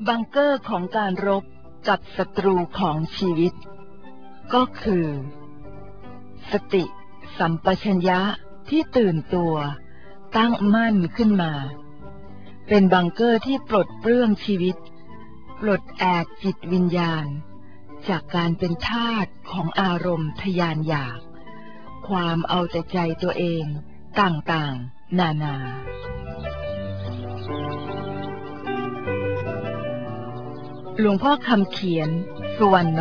บังเกอร์ของการรบกับศัตรูของชีวิตก็คือสติสัมปชัญญะที่ตื่นตัวตั้งมั่นขึ้นมาเป็นบังเกอร์ที่ปลดเปลื้องชีวิตปลดแอกจิตวิญญาณจากการเป็นทาสของอารมณ์ทยานอยากความเอาแต่ใจตัวเองต่างๆนานาหลวงพ่อคำเขียนสุวรรณโน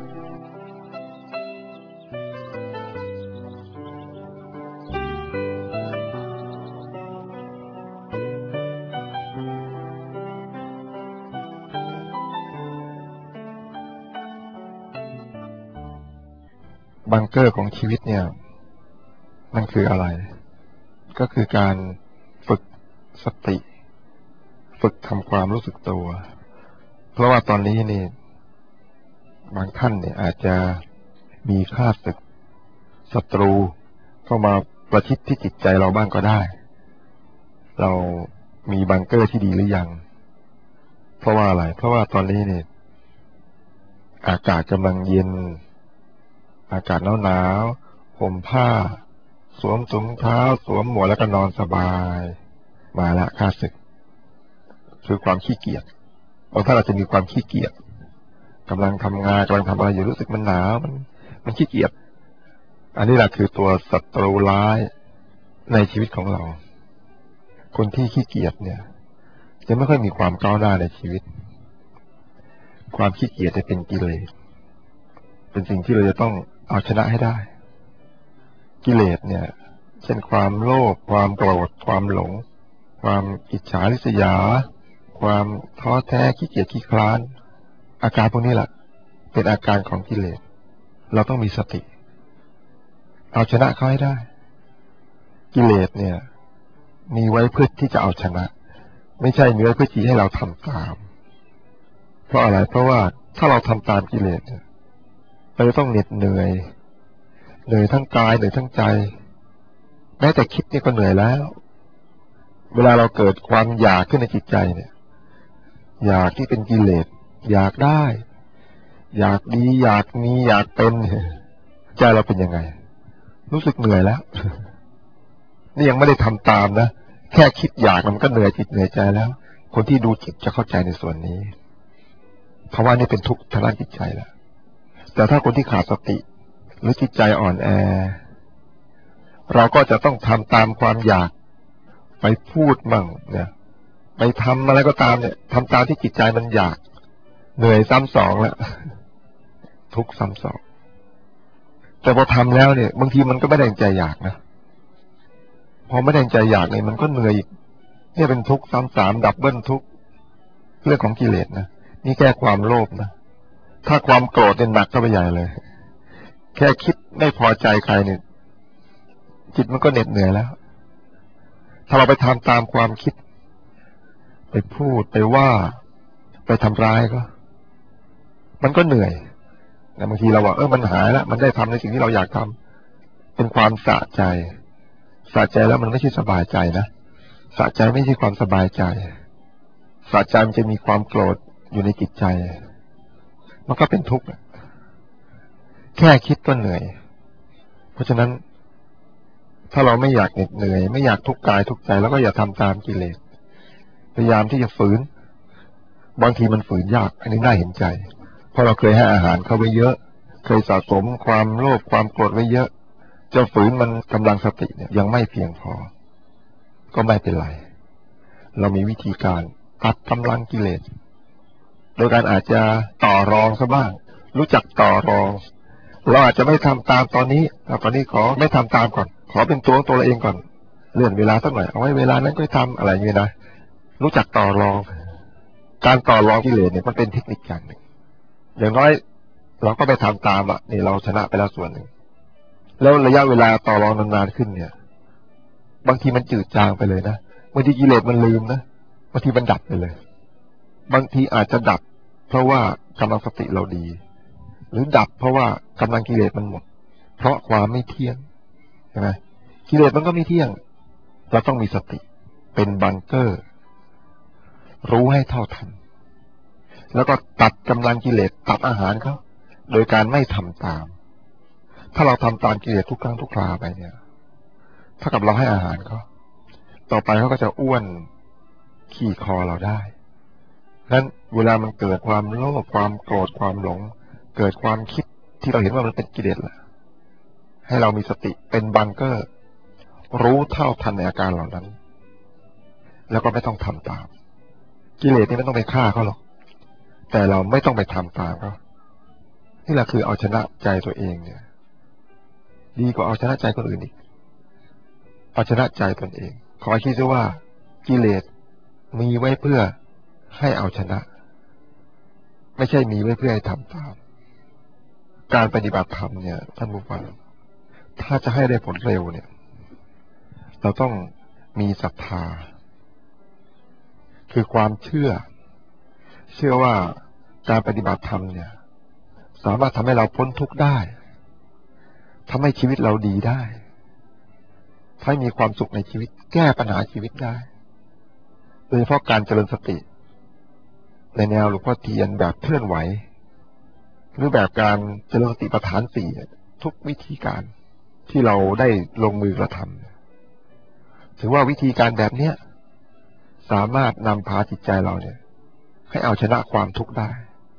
บังเกอร์ของชีวิตเนี่ยมันคืออะไรก็คือการฝึกสติฝึกทำความรู้สึกตัวเพราะว่าตอนนี้นี่บางท่านเนี่ยอาจจะมีข้าศึกศัตรูเข้ามาประชิดที่จิตใจเราบ้างก็ได้เรามีบังเกอร์ที่ดีหรือยังเพราะว่าอะไรเพราะว่าตอนนี้เนี่ยอากาศกำลังเย็นอากาศหนาวห่มผ้าสวมถุงเท้าสวมหมวกแล้วก็นอนสบายมาละข้าศึกคือความขี้เกียจบางท่านอาจจะมีความขี้เกียจกำลังทำงานกำลังทำอะไรอยู่รู้สึกมันหนาวมันขี้เกียจอันนี้แหละคือตัวศัตรูร้ายในชีวิตของเราคนที่ขี้เกียจเนี่ยจะไม่ค่อยมีความก้าวหน้าในชีวิตความขี้เกียจจะเป็นกิเลสเป็นสิ่งที่เราจะต้องเอาชนะให้ได้กิเลสเนี่ยเช่นความโลภความโกรธความหลงความอิจฉาริษยาความท้อแท้ขี้เกียจขี้คลานอาการพวกนี้แหละเป็นอาการของกิเลสเราต้องมีสติเอาชนะเขาให้ได้กิเลสเนี่ยมีไว้เพื่อที่จะเอาชนะไม่ใช่มีไว้เพื่อที่ให้เราทำตามเพราะอะไรเพราะว่าถ้าเราทำตามกิเลสเนี่ยเราจะต้องเหนื่อยทั้งกายเหนื่อยทั้งใจแม้แต่คิดนี่ก็เหนื่อยแล้วเวลาเราเกิดความอยากขึ้นในจิตใจเนี่ยอยากที่เป็นกิเลสอยากได้อยากดีอยากมีอยากเป็นใจเราเป็นยังไงรู้สึกเหนื่อยแล้วนี่ยังไม่ได้ทำตามนะแค่คิดอยากมันก็เหนื่อยจิตเหนื่อยใจแล้วคนที่ดูจิตจะเข้าใจในส่วนนี้เพราะว่านี่เป็นทุกข์ทางด้านจิตใจแล้วแต่ถ้าคนที่ขาดสติหรือจิตใจอ่อนแอเราก็จะต้องทำตามความอยากไปพูดมั่งเนี่ยไปทำอะไรก็ตามเนี่ยทำตามที่จิตใจมันอยากเหนื่อยซ้ำสองแล้วทุกข์ซ้ำสองแต่พอทำแล้วเนี่ยบางทีมันก็ไม่ได้ใจอยากนะพอไม่ได้ใจอยากเนี่ยมันก็เหนื่อยอีกเนี่ยเป็นทุกข์ซ้ำสามดับเบิลทุกข์เรื่องของกิเลสนะนี่แค่ความโลภนะถ้าความโกรธเนี่ยหนักเข้าไปใหญ่เลยแค่คิดไม่พอใจใครเนี่ยจิตมันก็เหน็ดเหนื่อยแล้วถ้าเราไปทำตามความคิดไปพูดไปว่าไปทำร้ายก็มันก็เหนื่อยแต่บางทีเราว่ามันหายแล้วมันได้ทำในสิ่งที่เราอยากทำเป็นความสะใจแล้วมันไม่ใช่สบายใจนะสะใจไม่ใช่ความสบายใจสะใจมันจะมีความโกรธอยู่ในจิตใจมันก็เป็นทุกข์แค่คิดก็เหนื่อยเพราะฉะนั้นถ้าเราไม่อยากเหนื่อยไม่อยากทุกข์กายทุกข์ใจแล้วก็อย่าทำตามกิเลสพยายามที่จะฝืนบางทีมันฝืนยากอันนี้น่าเห็นใจเพราะเราเคยให้อาหารเขาไว้เยอะเคยสะสมความโลภความโกรธไว้เยอะจะฝืนมันกำลังสติเนี่ยยังไม่เพียงพอก็ไม่เป็นไรเรามีวิธีการตัดกำลังกิเลสโดยการอาจจะต่อรองซะบ้างรู้จักต่อรองเราอาจจะไม่ทำตามตอนนี้ขอไม่ทำตามก่อนขอเป็นตัวเราเองก่อนเลื่อนเวลาสักหน่อยเอาไว้เวลานั้นก็ทำอะไรอย่างนี้นะรู้จักต่อรองการต่อรองกิเลสเนี่ยมันเป็นเทคนิคอย่างหนึ่งอย่างน้อยเราก็ไปทำตามนี่เราชนะไปแล้วส่วนหนึ่งแล้วระยะเวลาต่อรองนานๆขึ้นเนี่ยบางทีมันจืดจางไปเลยนะบางทีกิเลสมันลืมนะบางทีมันดับไปเลยบางทีอาจจะดับเพราะว่ากำลังสติเราดีหรือดับเพราะว่ากำลังกิเลสมันหมดเพราะความไม่เที่ยงใช่ไหมกิเลสมันก็ไม่เที่ยงเราต้องมีสติเป็นบังเกอร์รู้ให้เท่าทันแล้วก็ตัดกำลังกิเลสตัดอาหารเขาโดยการไม่ทำตามถ้าเราทำตามกิเลสทุกครั้งทุกคราไปเนี่ยเท่ากับเราให้อาหารเขาต่อไปเขาก็จะอ้วนขี่คอเราได้นั้นเวลามันเกิดความโลภความโกรธความหลงเกิดความคิดที่เราเห็นว่ามันเป็นกิเลสแหละให้เรามีสติเป็นบังเกอร์รู้เท่าทันในอาการเหล่านั้นแล้วก็ไม่ต้องทำตามกิเลสนี่ไม่ต้องไปฆ่าเขาหรอกแต่เราไม่ต้องไปทำตามเขานี่แหละคือเอาชนะใจตัวเองเนี่ยดีกว่าเอาชนะใจคนอื่นอีกเอาชนะใจตนเองขอให้คิดด้วยว่ากิเลสมีไว้เพื่อให้เอาชนะไม่ใช่มีไว้เพื่อให้ทำตามการปฏิบัติธรรมเนี่ยท่านผู้ฟังถ้าจะให้ได้ผลเร็วเนี่ยเราต้องมีศรัทธาคือความเชื่อว่าการปฏิบัติธรรมเนี่ยสามารถทำให้เราพ้นทุกข์ได้ทำให้ชีวิตเราดีได้ให้มีความสุขในชีวิตแก้ปัญหาชีวิตได้โดยเฉพาะการเจริญสติในแนวหลวงพ่อเทียนแบบเคลื่อนไหวหรือแบบการเจริญสติปัฏฐานสี่ทุกวิธีการที่เราได้ลงมือกระทำถือว่าวิธีการแบบเนี้ยสามารถนำพาจิตใจเราเนี่ยให้เอาชนะความทุกข์ได้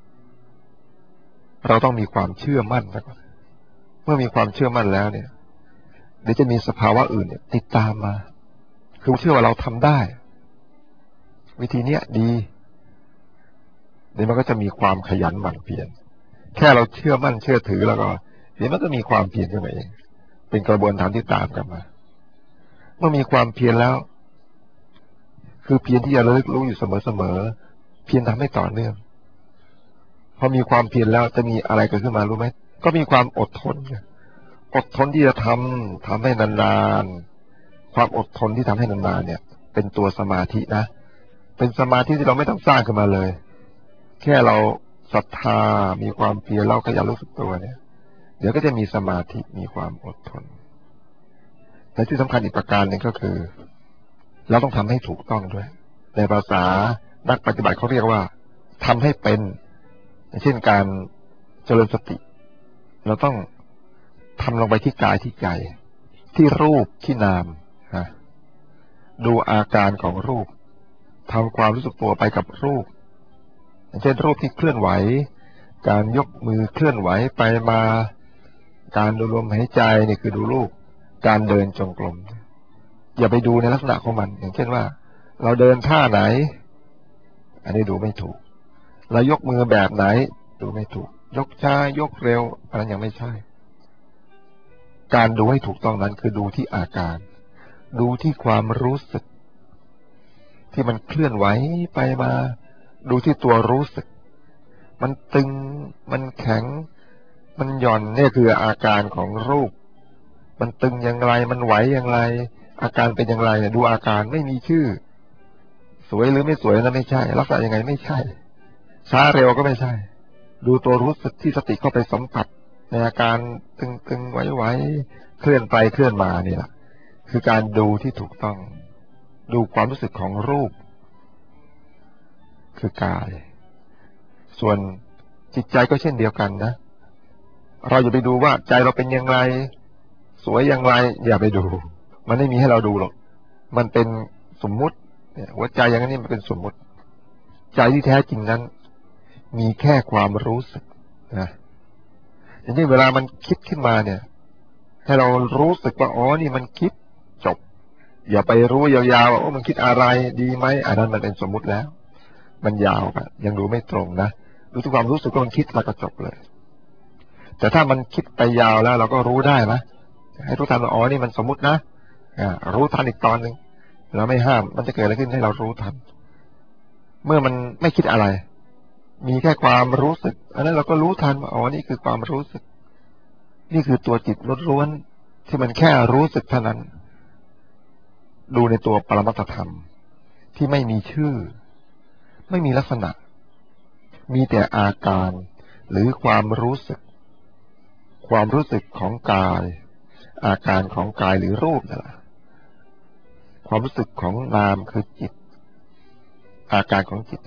เราต้องมีความเชื่อมั่นนะครับเมื่อมีความเชื่อมั่นแล้วเนี่ยเดี๋ยวจะมีสภาวะอื่นเนี่ยติดตามมาคือเชื่อว่าเราทำได้วิธีเนี้ยดีเดี๋ยวมันก็จะมีความขยันหมั่นเพียรแค่เราเชื่อมั่นเชื่อถือแล้วก็เดี๋ยวมันก็มีความเพียรขึ้นมาเองเป็นกระบวนการที่ตามกันมาเมื่อมีความเพียรแล้วคือเพียรที่จะระลึกรู้อยู่เสมอๆเพียรทำให้ต่อเนื่องพอมีความเพียรแล้วจะมีอะไรเกิดขึ้นมารู้ไหมก็มีความอดทนที่จะทำให้นานๆความอดทนที่ทำให้นานๆเนี่ยเป็นตัวสมาธินะเป็นสมาธิที่เราไม่ต้องสร้างขึ้นมาเลยแค่เราศรัทธามีความเพียรเราขยันรู้สึกตัวเนี่ยเดี๋ยวก็จะมีสมาธิมีความอดทนแต่ที่สำคัญอีกประการหนึ่งก็คือเราต้องทำให้ถูกต้องด้วยในภาษานักปฏิบัติเขาเรียกว่าทำให้เป็นเช่นการเจริญสติเราต้องทำลงไปที่กายที่ใจที่รูปที่นามดูอาการของรูปทำความรู้สึกตัวไปกับรูปเช่นรูปที่เคลื่อนไหวการยกมือเคลื่อนไหวไปมาการดูลมหายใจนี่คือดูรูปการเดินจงกรมอย่าไปดูในลักษณะของมันอย่างเช่นว่าเราเดินท่าไหนอันนี้ดูไม่ถูกเรายกมือแบบไหนดูไม่ถูกยกช้ายกเร็วอันนั้นยังไม่ใช่การดูให้ถูกต้องนั้นคือดูที่อาการดูที่ความรู้สึกที่มันเคลื่อนไหวไปมาดูที่ตัวรู้สึกมันตึงมันแข็งมันหย่อนนี่คืออาการของรูปมันตึงอย่างไรมันไหวอย่างไรอาการเป็นอย่างไรเนี่ยดูอาการไม่มีชื่อสวยหรือไม่สวยนั้นไม่ใช่ลักษณะยังไงไม่ใช่ช้าเร็วก็ไม่ใช่ดูตัวรู้สึกที่สติเข้าไปสัมผัสในอาการตึงๆไหวๆเคลื่อนไปเคลื่อนมานี่แหละคือการดูที่ถูกต้องดูความรู้สึกของรูปคือกายส่วนจิตใจก็เช่นเดียวกันนะเราอย่าไปดูว่าใจเราเป็นอย่างไรสวยอย่างไรอย่าไปดูมันไม่มีให้เราดูหรอกมันเป็นสมมุติเนี่ยหัวใจอย่างนี้มันเป็นสมมุติใจที่แท้จริงนั้นมีแค่ความรู้สึกนะอย่างนี้เวลามันคิดขึ้นมาเนี่ยให้เรารู้สึกว่าอ๋อนี่มันคิดจบอย่าไปรู้ยาวๆว่ามันคิดอะไรดีไหมอันนั้นมันเป็นสมมุติแล้วมันยาวกันยังดูไม่ตรงนะดูที่ความรู้สึกว่ามันคิดแล้วก็จบเลยแต่ถ้ามันคิดไปยาวแล้วเราก็รู้ได้นะให้รู้ทันว่าอ๋อนี่มันสมมุตินะรู้ทันอีกตอนหนึ่งเราไม่ห้ามมันจะเกิดอะไรขึ้นให้เรารู้ทันเมื่อมันไม่คิดอะไรมีแค่ความรู้สึกอันนั้นเราก็รู้ทันว่าอ๋อนี่คือความรู้สึกนี่คือตัวจิตล้วนๆที่มันแค่รู้สึกเท่านั้นดูในตัวปรมัตถธรรมที่ไม่มีชื่อไม่มีลักษณะมีแต่อาการหรือความรู้สึกของกายอาการของกายหรือรูปนั่นแหละความรู้สึกของนามคือจิตอาการของจิตเนี่ย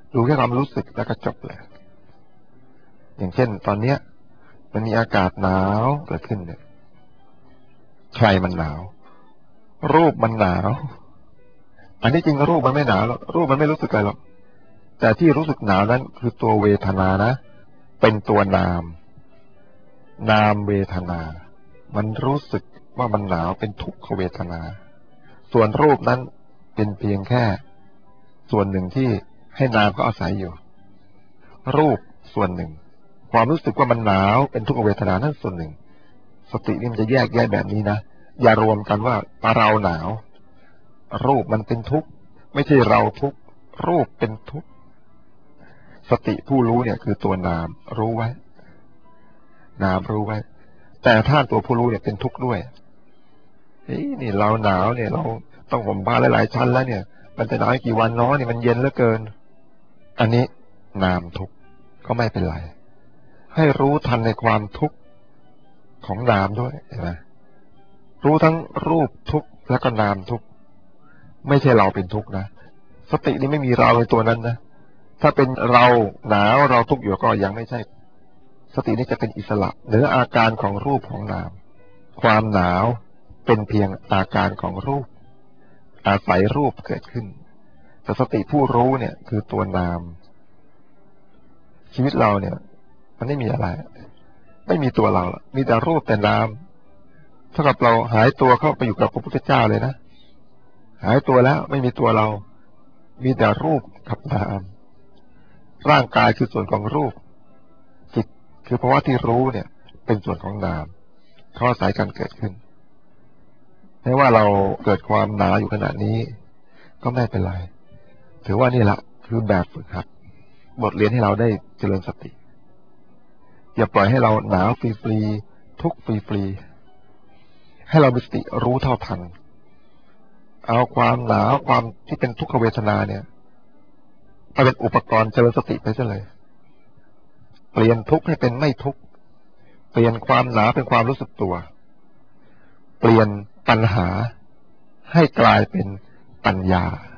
ดูแค่ความรู้สึกแล้วก็จบเลยอย่างเช่นตอนเนี้ยมันมีอากาศหนาวเกิดขึ้นเนี่ยใครมันหนาวรูปมันหนาวอันนี้จริงรูปมันไม่หนาวหรอกรูปมันไม่รู้สึกอะไรหรอกแต่ที่รู้สึกหนาวนั้นคือตัวเวทนานะเป็นตัวนามนามเวทนามันรู้สึกว่ามันหนาวเป็นทุกขเวทนาส่วนรูปนั้นเป็นเพียงแค่ส่วนหนึ่งที่ให้นามเขาอาศัยอยู่รูปส่วนหนึ่งความรู้สึกว่ามันหนาวเป็นทุกขเวทนานั่นส่วนหนึ่งสตินี่มันจะแยกแยะแบบนี้นะอย่ารวมกันว่าเราหนาวรูปมันเป็นทุกข์ไม่ใช่เราทุกข์รูปเป็นทุกข์สติผู้รู้เนี่ยคือตัวนามรู้ไว้นามรู้ไว้แต่ถ้าตัวผู้รู้เนี่ยเป็นทุกข์ด้วยนี่เราหนาวเนี่ยเราต้องห่มผ้าหลายๆชั้นแล้วเนี่ยมันจะหนาวกี่วันน้อเนี่ยมันเย็นเหลือเกินอันนี้นามทุกข์ก็ไม่เป็นไรให้รู้ทันในความทุกข์ของนามด้วยเห็นไหมรู้ทั้งรูปทุกข์แล้วก็นามทุกข์ไม่ใช่เราเป็นทุกข์นะสตินี้ไม่มีเราในตัวนั้นนะถ้าเป็นเราหนาวเราทุกข์อยู่ก็ยังไม่ใช่สตินี้จะเป็นอิสระเหนืออาการของรูปของนามความหนาวเป็นเพียงอาการของรูปอาศัยรูปเกิดขึ้นแต่สติผู้รู้เนี่ยคือตัวนามชีวิตเราเนี่ยมันไม่มีอะไรไม่มีตัวเรามีแต่รูปแต่นามเท่ากับเราหายตัวเข้าไปอยู่กับพระพุทธเจ้าเลยนะหายตัวแล้วไม่มีตัวเรามีแต่รูปกับนามร่างกายคือส่วนของรูปจิตคือภาวะที่รู้เนี่ยเป็นส่วนของนามเขาอาศัยกันเกิดขึ้นไม่ว่าเราเกิดความหนาวอยู่ขณะนี้ก็ไม่เป็นไรถือว่านี่แหละคือแบบฝึกหัดบทเรียนให้เราได้เจริญสติอย่าปล่อยให้เราหนาวฟรีๆทุกข์ฟรีๆให้เรามีสติรู้เท่าทันเอาความหนาวความที่เป็นทุกขเวทนาเนี่ยมาเป็นอุปกรณ์เจริญสติไปซะเลยเปลี่ยนทุกข์ให้เป็นไม่ทุกข์เปลี่ยนความหนาวเป็นความรู้สึกตัวเปลี่ยนปัญหาให้กลายเป็นปัญญา